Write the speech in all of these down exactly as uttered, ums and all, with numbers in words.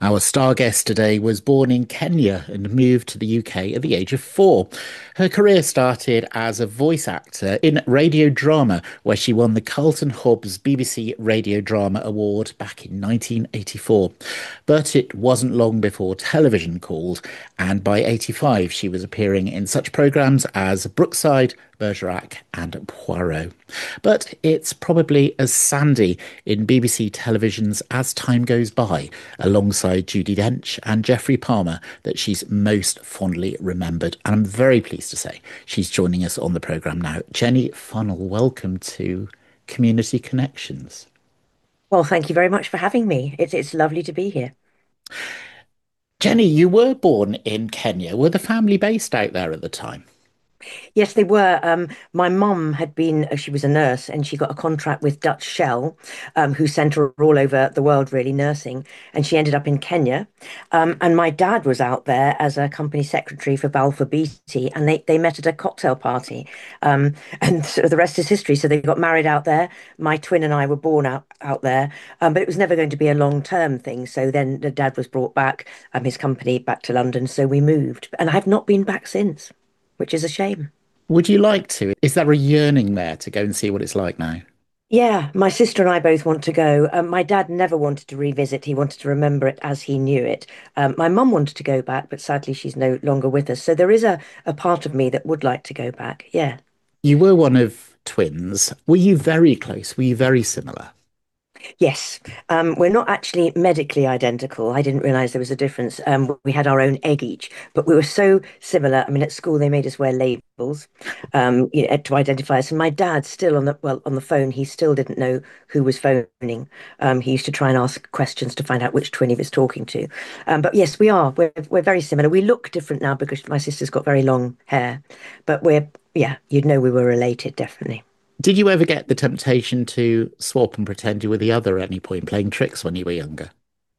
Our star guest today was born in Kenya and moved to the U K at the age of four. Her career started as a voice actor in radio drama, where she won the Carlton Hobbs B B C Radio Drama Award back in nineteen eighty-four. But it wasn't long before television called, and by eighty-five she was appearing in such programmes as Brookside, Bergerac, and Poirot. But it's probably as Sandy in B B C television's As Time Goes By, alongside Judi Dench and Geoffrey Palmer, that she's most fondly remembered. And I'm very pleased to say she's joining us on the programme now. Jenny Funnell, welcome to Community Connections. Well, thank you very much for having me. It's it's lovely to be here. Jenny, you were born in Kenya. Were the family based out there at the time? Yes, they were. Um, my mum had been, uh, she was a nurse and she got a contract with Dutch Shell, um, who sent her all over the world, really nursing. And she ended up in Kenya. Um, and my dad was out there as a company secretary for Balfour Beatty, and they, they met at a cocktail party. Um, and sort of the rest is history. So they got married out there. My twin and I were born out, out there, um, but it was never going to be a long-term thing. So then the dad was brought back, um, his company back to London. So we moved. And I've not been back since, which is a shame. Would you like to? Is there a yearning there to go and see what it's like now? Yeah, my sister and I both want to go. Um, my dad never wanted to revisit. He wanted to remember it as he knew it. Um, my mum wanted to go back, but sadly she's no longer with us. So there is a, a part of me that would like to go back. Yeah. You were one of twins. Were you very close? Were you very similar? Yes, um, we're not actually medically identical. I didn't realize there was a difference. Um, we had our own egg each, but we were so similar. I mean, at school they made us wear labels, um, you know, to identify us. And my dad still on the well on the phone, he still didn't know who was phoning. Um, he used to try and ask questions to find out which twin he was talking to. Um, but yes, we are. We're we're very similar. We look different now because my sister's got very long hair, but we're yeah, you'd know we were related, definitely. Did you ever get the temptation to swap and pretend you were the other at any point, playing tricks when you were younger?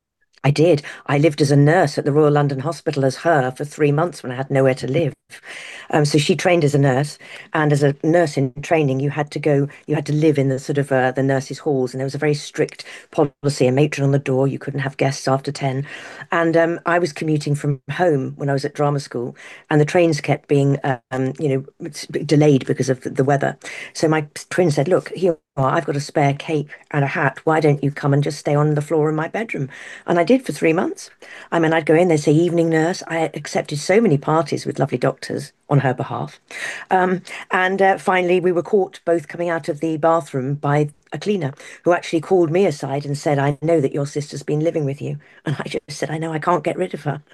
I did. I lived as a nurse at the Royal London Hospital as her for three months when I had nowhere to live. Um, so she trained as a nurse, and as a nurse in training, you had to go, you had to live in the sort of uh, the nurses' halls, and there was a very strict policy, a matron on the door. You couldn't have guests after ten. And um, I was commuting from home when I was at drama school, and the trains kept being, um, you know, delayed because of the weather. So my twin said, "Look, here." Oh, I've got a spare cape and a hat. Why don't you come and just stay on the floor in my bedroom? And I did for three months. I mean, I'd go in, they'd say evening nurse. I accepted so many parties with lovely doctors on her behalf. Um, and uh, finally, we were caught both coming out of the bathroom by a cleaner who actually called me aside and said, I know that your sister's been living with you. And I just said, I know, I can't get rid of her.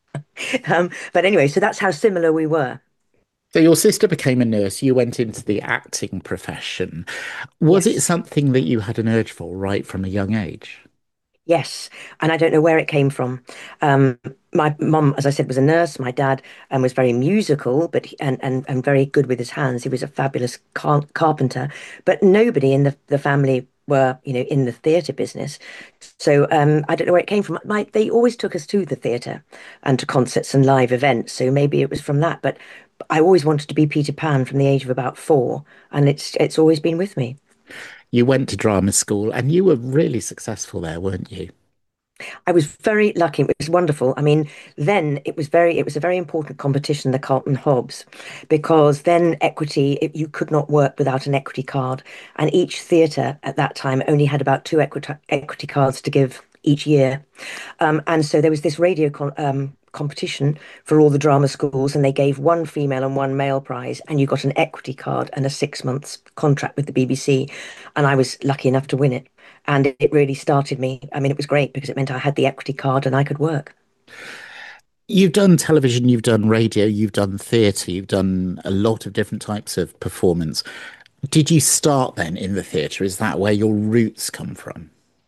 Um, but anyway, so that's how similar we were. So your sister became a nurse, you went into the acting profession. Was it Yes. something that you had an urge for right from a young age? Yes, and I don't know where it came from. Um, my mum, as I said, was a nurse. My dad um, was very musical, but he- and, and and very good with his hands. He was a fabulous car carpenter. But nobody in the, the family were, you know, in the theatre business. So um, I don't know where it came from. My, they always took us to the theatre and to concerts and live events. So maybe it was from that. But I always wanted to be Peter Pan from the age of about four, and it's it's always been with me. You went to drama school and you were really successful there, weren't you? I was very lucky. It was wonderful. I mean, then it was very, it was a very important competition, the Carlton Hobbs, because then equity, it, you could not work without an equity card. And each theatre at that time only had about two equity, equity cards to give each year. Um, and so there was this radio con um, competition for all the drama schools, and they gave one female and one male prize, and you got an equity card and a six months contract with the B B C. And I was lucky enough to win it. And it, it really started me. I mean, it was great because it meant I had the equity card and I could work. You've done television, you've done radio, you've done theatre, you've done a lot of different types of performance. Did you start then in the theatre? Is that where your roots come from?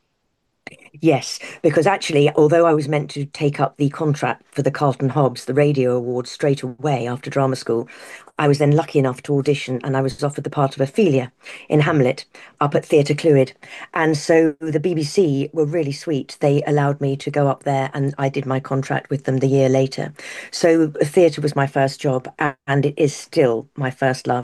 Yes, because actually, although I was meant to take up the contract for the Carlton Hobbs, the radio award, straight away after drama school, I was then lucky enough to audition and I was offered the part of Ophelia in Hamlet up at Theatre Clwyd. And so the B B C were really sweet. They allowed me to go up there and I did my contract with them the year later. So theatre was my first job and it is still my first love.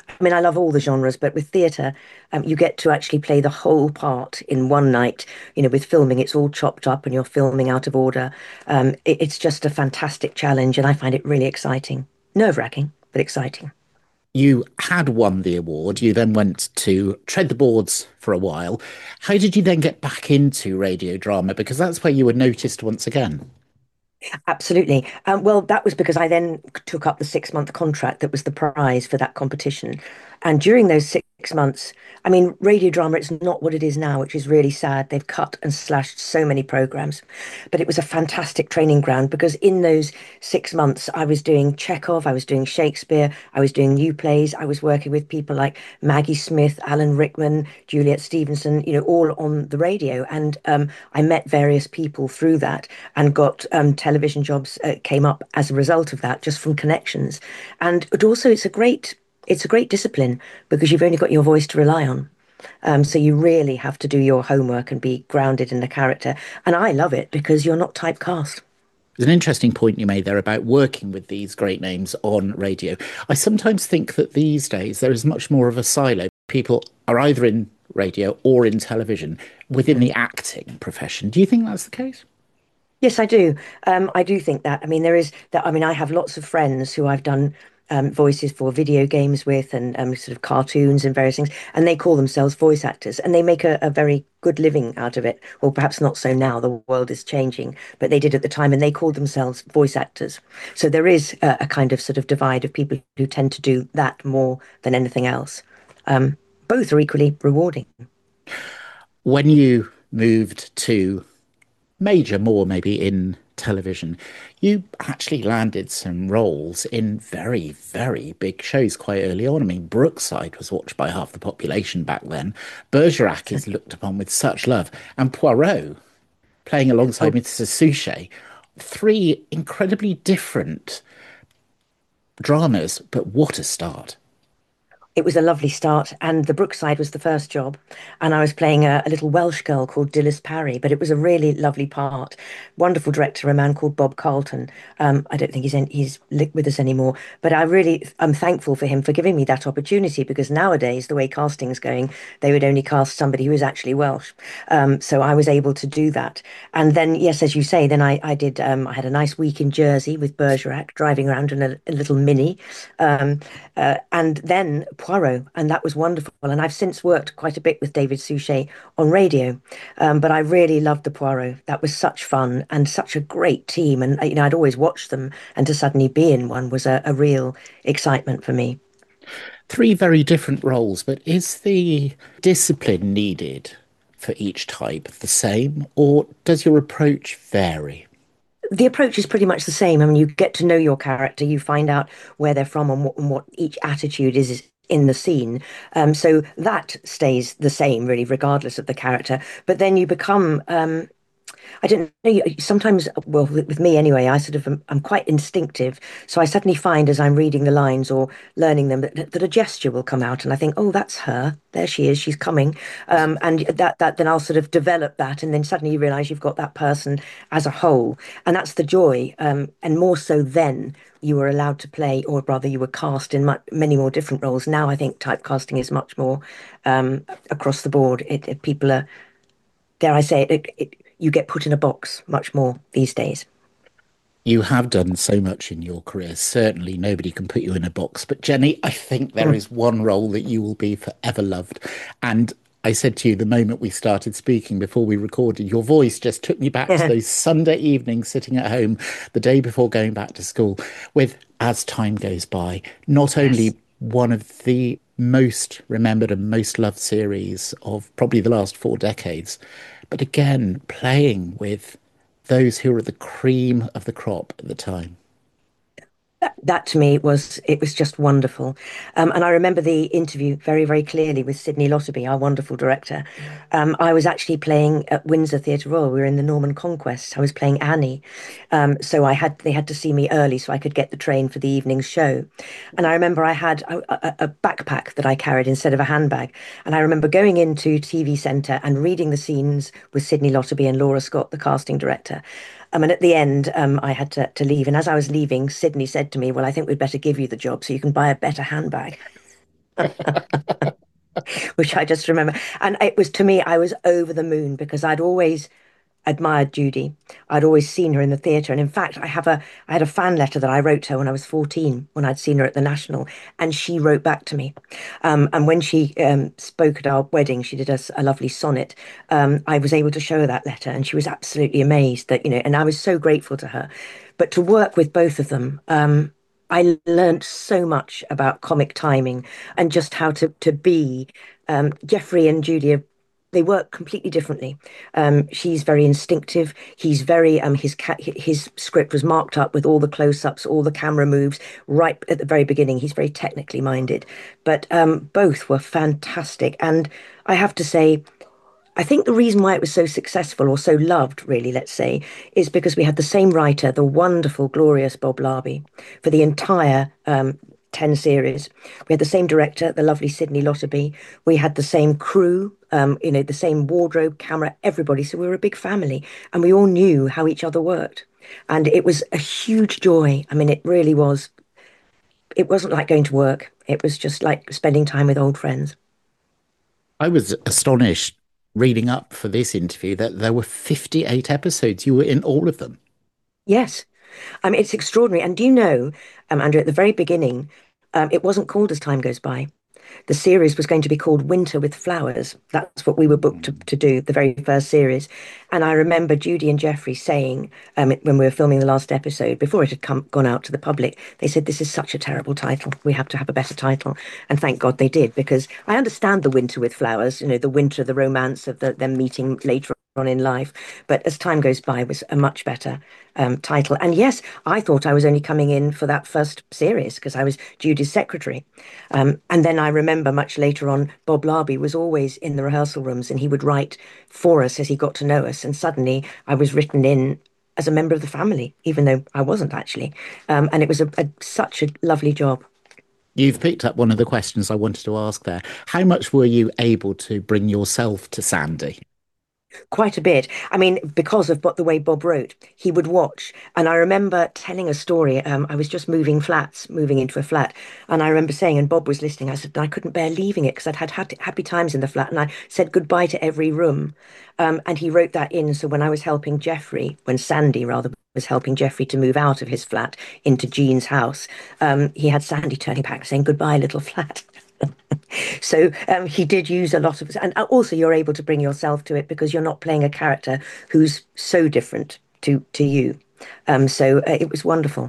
I mean, I love all the genres, but with theatre, um, you get to actually play the whole part in one night. You know, with filming, it's all chopped up and you're filming out of order. Um, it, it's just a fantastic challenge, and I find it really exciting. Nerve-wracking, but exciting. You had won the award. You then went to tread the boards for a while. How did you then get back into radio drama? Because that's where you were noticed once again. Absolutely. Um, well, that was because I then took up the six month contract that was the prize for that competition. And during those six months, I mean, radio drama, it's not what it is now, which is really sad. They've cut and slashed so many programs. But it was a fantastic training ground because in those six months, I was doing Chekhov, I was doing Shakespeare, I was doing new plays, I was working with people like Maggie Smith, Alan Rickman, Juliet Stevenson, you know, all on the radio. And um, I met various people through that and got um, television jobs uh, came up as a result of that, just from connections. And it also, it's a great, it's a great discipline because you've only got your voice to rely on. Um, so you really have to do your homework and be grounded in the character. And I love it because you're not typecast. There's an interesting point you made there about working with these great names on radio. I sometimes think that these days there is much more of a silo. People are either in radio or in television within the acting profession. Do you think that's the case? Yes, I do. Um, I do think that. I mean, there is that. I mean, I have lots of friends who I've done um, voices for video games with and um, sort of cartoons and various things, and they call themselves voice actors, and they make a, a very good living out of it. Well, perhaps not so now. The world is changing, but they did at the time, and they called themselves voice actors. So there is a, a kind of sort of divide of people who tend to do that more than anything else. Um, Both are equally rewarding. When you moved to major more maybe in television, you actually landed some roles in very, very big shows quite early on. I mean, Brookside was watched by half the population back then. Bergerac is looked upon with such love, and Poirot playing alongside Oh, mister Suchet. Three incredibly different dramas, but what a start. it was a lovely start, and the Brookside was the first job, and I was playing a, a little Welsh girl called Dilys Parry, but it was a really lovely part. Wonderful director, a man called Bob Carlton. Um, I don't think he's in, he's li- with us anymore, but I really I'm thankful for him for giving me that opportunity because nowadays the way casting's going, they would only cast somebody who is actually Welsh. Um, so I was able to do that, and then yes, as you say, then I I did um, I had a nice week in Jersey with Bergerac, driving around in a, a little Mini. Um, uh, and then Poirot, and that was wonderful. And I've since worked quite a bit with David Suchet on radio, um, but I really loved the Poirot. That was such fun and such a great team. And uh, you know, I'd always watched them, and to suddenly be in one was a, a real excitement for me. Three very different roles, but is the discipline needed for each type the same, or does your approach vary? The approach is pretty much the same. I mean, you get to know your character, you find out where they're from and what, and what each attitude is in the scene. Um, so that stays the same, really, regardless of the character. But then you become um, I don't know. Sometimes, well, with, with me anyway, I sort of am, I'm quite instinctive. So I suddenly find as I'm reading the lines or learning them that, that a gesture will come out, and I think, oh, that's her. There she is. She's coming. Um, and that that then I'll sort of develop that, and then suddenly you realise you've got that person as a whole, and that's the joy. Um, and more so then you were allowed to play, or rather, you were cast in much, many more different roles. Now I think typecasting is much more um, across the board. It, it, people are, dare I say it, it, it, you get put in a box much more these days. You have done so much in your career. Certainly, nobody can put you in a box. But Jenny, I think there Mm. is one role that you will be forever loved. And I said to you the moment we started speaking before we recorded, your voice just took me back to those Sunday evenings sitting at home the day before going back to school with As Time Goes By, not Yes. only one of the most remembered and most loved series of probably the last four decades, but again, playing with those who were the cream of the crop at the time. That, that to me was it was just wonderful, um, and I remember the interview very very clearly with Sidney Lotterby, our wonderful director. Um, I was actually playing at Windsor Theatre Royal. We were in the Norman Conquest. I was playing Annie, um, so I had they had to see me early so I could get the train for the evening's show. And I remember I had a, a, a backpack that I carried instead of a handbag. And I remember going into T V Centre and reading the scenes with Sidney Lotterby and Laura Scott, the casting director. Um, and at the end, um, I had to, to leave. And as I was leaving, Sydney said to me, well, I think we'd better give you the job so you can buy a better handbag. which I just remember. And it was to me, I was over the moon because I'd always admired Judy. I'd always seen her in the theatre. And in fact, I have a I had a fan letter that I wrote to her when I was fourteen, when I'd seen her at the National, and she wrote back to me. Um, and when she um, spoke at our wedding, she did us a lovely sonnet. Um, I was able to show her that letter, and she was absolutely amazed that, you know, and I was so grateful to her. But to work with both of them, um, I learned so much about comic timing and just how to to be. Um, Jeffrey and Judy are, they work completely differently. Um, she's very instinctive. He's very um, his ca- his script was marked up with all the close-ups, all the camera moves right at the very beginning. He's very technically minded, but um, both were fantastic. And I have to say, I think the reason why it was so successful or so loved, really, let's say, is because we had the same writer, the wonderful, glorious Bob Larby, for the entire um, ten series. We had the same director, the lovely Sidney Lotterby. We had the same crew, um, you know, the same wardrobe, camera, everybody. So we were a big family and we all knew how each other worked. And it was a huge joy. I mean, it really was. It wasn't like going to work. It was just like spending time with old friends. I was astonished reading up for this interview that there were fifty-eight episodes. You were in all of them. Yes. I mean, it's extraordinary. And do you know, um, Andrew, at the very beginning, um, it wasn't called As Time Goes By. The series was going to be called Winter with Flowers. That's what we were booked to, to do, the very first series. And I remember Judy and Jeffrey saying, um, when we were filming the last episode, before it had come gone out to the public, they said, "This is such a terrible title. We have to have a better title." And thank God they did, because I understand the Winter with Flowers, you know, the winter, the romance of the, them meeting later on in life. But As Time Goes By was a much better um, title. And yes, I thought I was only coming in for that first series because I was Judy's secretary. Um, and then I remember much later on, Bob Larby was always in the rehearsal rooms and he would write for us as he got to know us. And suddenly I was written in as a member of the family, even though I wasn't actually. Um, and it was a, a, such a lovely job. You've picked up one of the questions I wanted to ask there. How much were you able to bring yourself to Sandy? Quite a bit. I mean, because of what the way Bob wrote, he would watch. And I remember telling a story. Um, I was just moving flats, moving into a flat. And I remember saying, and Bob was listening, I said, I couldn't bear leaving it because I'd had happy, happy times in the flat. And I said goodbye to every room. Um, and he wrote that in. So when I was helping Jeffrey, when Sandy rather was helping Jeffrey to move out of his flat into Jean's house, um, he had Sandy turning back saying, "Goodbye, little flat." So um, he did use a lot of, and also you're able to bring yourself to it because you're not playing a character who's so different to to you. Um, so uh, it was wonderful.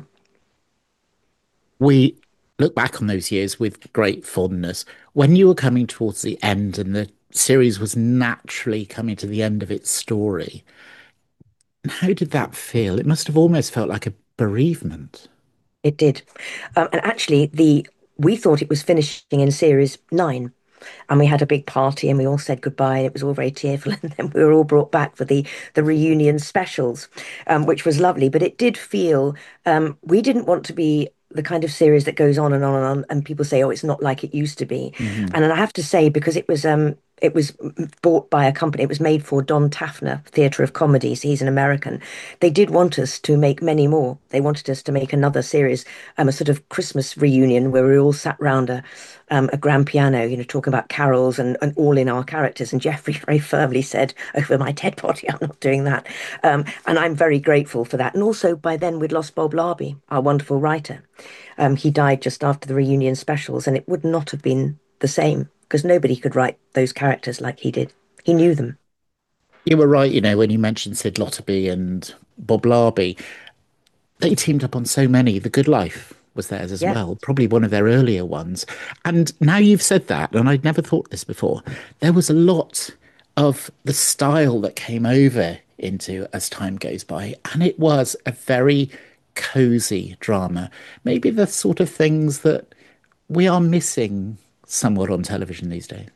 We look back on those years with great fondness. When you were coming towards the end and the series was naturally coming to the end of its story, how did that feel? It must have almost felt like a bereavement. It did, um, and actually, the we thought it was finishing in series nine, and we had a big party and we all said goodbye. It was all very tearful, and then we were all brought back for the the reunion specials, um, which was lovely. But it did feel um, we didn't want to be the kind of series that goes on and on and on, and people say, "Oh, it's not like it used to be." Hmm. And I have to say, because it was um, it was bought by a company, it was made for Don Taffner Theatre of Comedies. He's an American. They did want us to make many more. They wanted us to make another series, um, a sort of Christmas reunion where we all sat round a um, a grand piano, you know, talking about carols and, and all in our characters. And Jeffrey very firmly said, "Over my dead body, I'm not doing that." Um, and I'm very grateful for that. And also, by then, we'd lost Bob Larby, our wonderful writer. Um, he died just after the reunion specials, and it would not have been the same because nobody could write those characters like he did. He knew them. You were right, you know, when you mentioned Sid Lotterby and Bob Larby, they teamed up on so many. The Good Life was theirs as Yeah, well, probably one of their earlier ones. And now you've said that, and I'd never thought this before, there was a lot of the style that came over into As Time Goes By, and it was a very cozy drama. Maybe the sort of things that we are missing somewhat on television these days.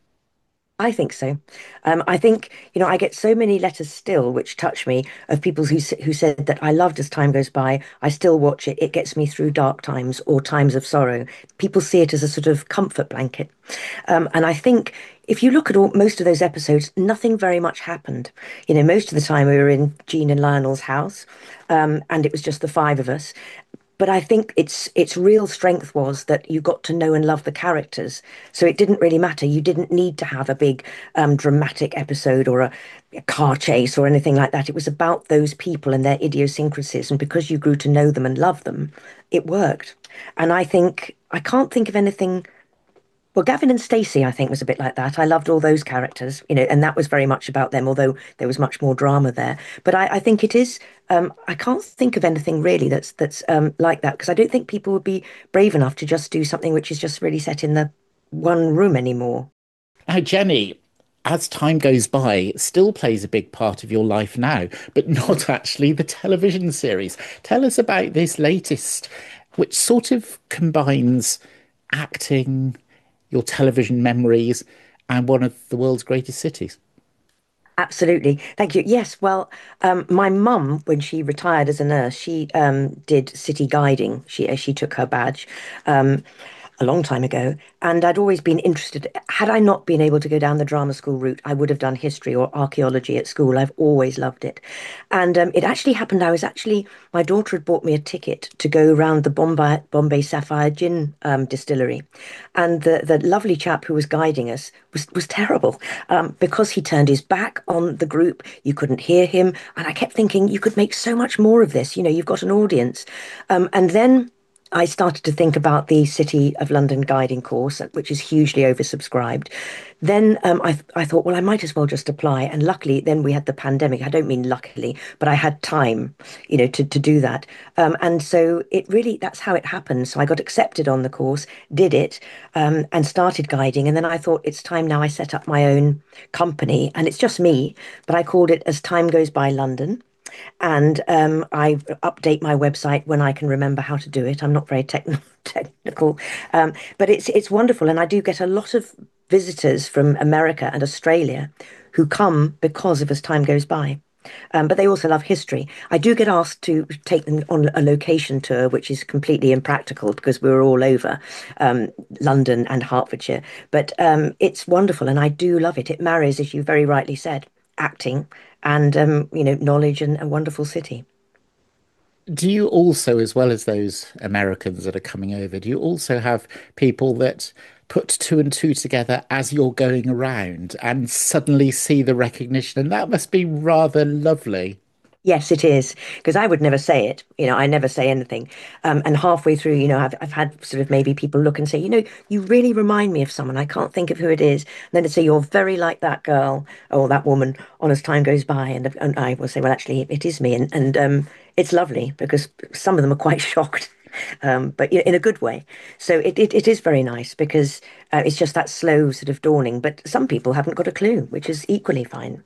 I think so. Um, I think, you know, I get so many letters still which touch me of people who s- who said that I loved As Time Goes By. I still watch it. It gets me through dark times or times of sorrow. People see it as a sort of comfort blanket. Um, and I think if you look at all, most of those episodes, nothing very much happened. You know, most of the time we were in Jean and Lionel's house, um, and it was just the five of us. but I think its its real strength was that you got to know and love the characters. So it didn't really matter. You didn't need to have a big um, dramatic episode or a, a car chase or anything like that. It was about those people and their idiosyncrasies, and because you grew to know them and love them, it worked. And I think I can't think of anything. Well, Gavin and Stacey, I think, was a bit like that. I loved all those characters, you know, and that was very much about them, although there was much more drama there. But I, I think it is. Um, I can't think of anything really that's that's um, like that because I don't think people would be brave enough to just do something which is just really set in the one room anymore. Now, Jenny, as time goes by, it still plays a big part of your life now, but not actually the television series. Tell us about this latest, which sort of combines acting, your television memories, and one of the world's greatest cities. Absolutely. Thank you. Yes. Well, um, my mum, when she retired as a nurse, she um, did city guiding. She she took her badge. Um, a long time ago, and I'd always been interested. Had I not been able to go down the drama school route, I would have done history or archaeology at school. I've always loved it. And um, it actually happened. I was actually, my daughter had bought me a ticket to go around the Bombay, Bombay Sapphire Gin um, distillery. And the, the lovely chap who was guiding us was, was terrible um, because he turned his back on the group. You couldn't hear him. And I kept thinking, you could make so much more of this. You know, you've got an audience. Um, and then I started to think about the City of London guiding course, which is hugely oversubscribed. Then um, I, I thought, well, I might as well just apply. And luckily, then we had the pandemic. I don't mean luckily, but I had time, you know, to, to do that. Um, and so it really, that's how it happened. So I got accepted on the course, did it, um, and started guiding. And then I thought, it's time now I set up my own company. And it's just me, but I called it As Time Goes By London. And um, I update my website when I can remember how to do it. I'm not very techn technical, um, but it's it's wonderful, and I do get a lot of visitors from America and Australia who come because of As Time Goes By. Um, but they also love history. I do get asked to take them on a location tour, which is completely impractical because we're all over um, London and Hertfordshire. But um, it's wonderful, and I do love it. It marries, as you very rightly said, acting and um, you know, knowledge and a wonderful city. Do you also, as well as those Americans that are coming over, do you also have people that put two and two together as you're going around and suddenly see the recognition? And that must be rather lovely. Yes, it is, because I would never say it. You know, I never say anything. Um, and halfway through, you know, I've I've had sort of maybe people look and say, you know, you really remind me of someone. I can't think of who it is. And then they say, you're very like that girl or that woman on As Time Goes By. And, and I will say, well, actually, it is me. And, and um, it's lovely because some of them are quite shocked, um, but you know, in a good way. So it, it, it is very nice because uh, it's just that slow sort of dawning. But some people haven't got a clue, which is equally fine.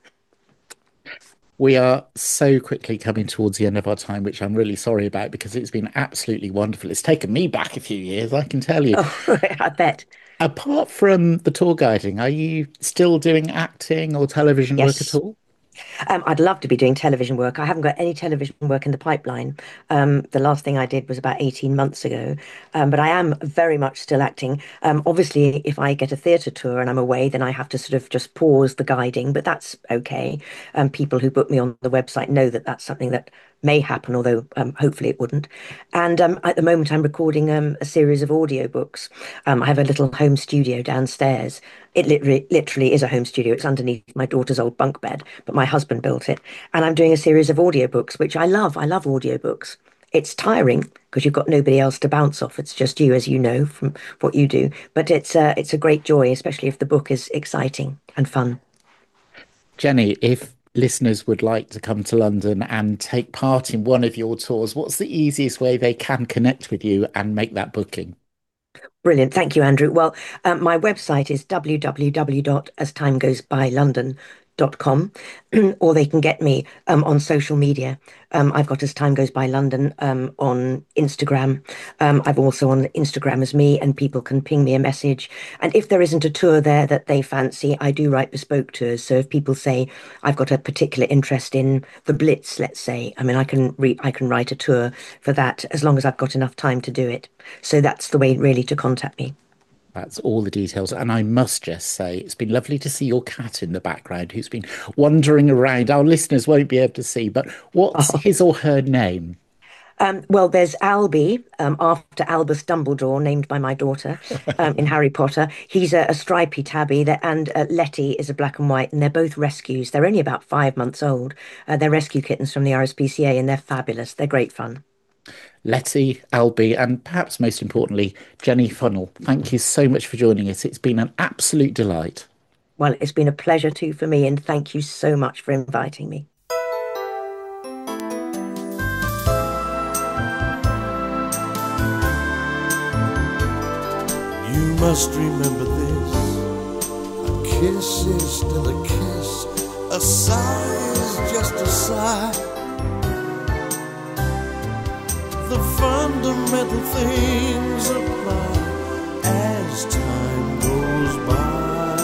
We are so quickly coming towards the end of our time, which I'm really sorry about because it's been absolutely wonderful. It's taken me back a few years, I can tell you. Oh, I bet. Apart from the tour guiding, are you still doing acting or television work at Yes. all? Um, I'd love to be doing television work. I haven't got any television work in the pipeline. Um, the last thing I did was about eighteen months ago. Um, but I am very much still acting. Um, obviously, if I get a theatre tour and I'm away, then I have to sort of just pause the guiding, but that's okay. Um, people who book me on the website know that that's something that may happen, although um, hopefully it wouldn't. And um, at the moment, I'm recording um, a series of audiobooks. Um, I have a little home studio downstairs. It literally, literally is a home studio. It's underneath my daughter's old bunk bed, but my husband built it. And I'm doing a series of audiobooks, which I love. I love audiobooks. It's tiring because you've got nobody else to bounce off. It's just you, as you know from what you do. But it's uh, it's a great joy, especially if the book is exciting and fun. Jenny, if listeners would like to come to London and take part in one of your tours, what's the easiest way they can connect with you and make that booking? Brilliant. Thank you, Andrew. Well, um, my website is w w w dot as time goes by london dot com, or they can get me um, on social media. Um, I've got As Time Goes By London um, on Instagram. Um, I've also on Instagram as me, and people can ping me a message. And if there isn't a tour there that they fancy, I do write bespoke tours. So if people say I've got a particular interest in the Blitz, let's say, I mean, I can re I can write a tour for that as long as I've got enough time to do it. So that's the way really to contact me. That's all the details. And I must just say, it's been lovely to see your cat in the background who's been wandering around. Our listeners won't be able to see, but what's his or her name? Um, well, there's Albie, um, after Albus Dumbledore, named by my daughter, um, in Harry Potter. He's a, a stripy tabby, that, and uh, Letty is a black and white, and they're both rescues. They're only about five months old. Uh, they're rescue kittens from the R S P C A, and they're fabulous. They're great fun. Letty, Albie, and perhaps most importantly, Jenny Funnell. Thank you so much for joining us. It's been an absolute delight. Well, it's been a pleasure too for me, and thank you so much for inviting me. You must remember this. A kiss is still a kiss. A sigh is just a sigh. The fundamental things apply as time goes by.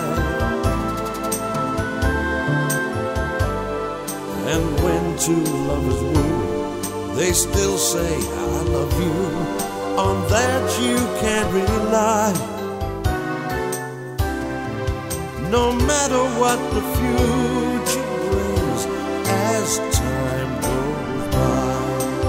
And when two lovers woo, they still say I love you. On that you can rely. No matter what the future brings as time goes by.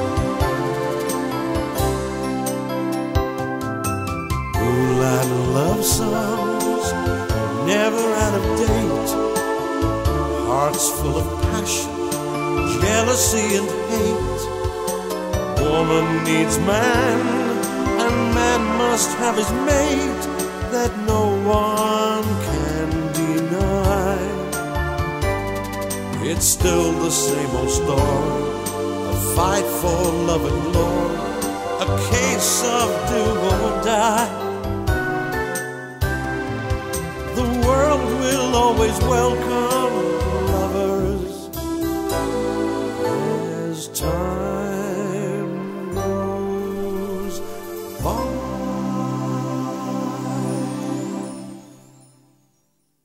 Moonlight love songs, never out of date. Hearts full of passion, jealousy and hate. Woman needs man, and man must have his mate that no one can deny. It's still the same old story, a fight for love and glory, a case of do or die. The world will always welcome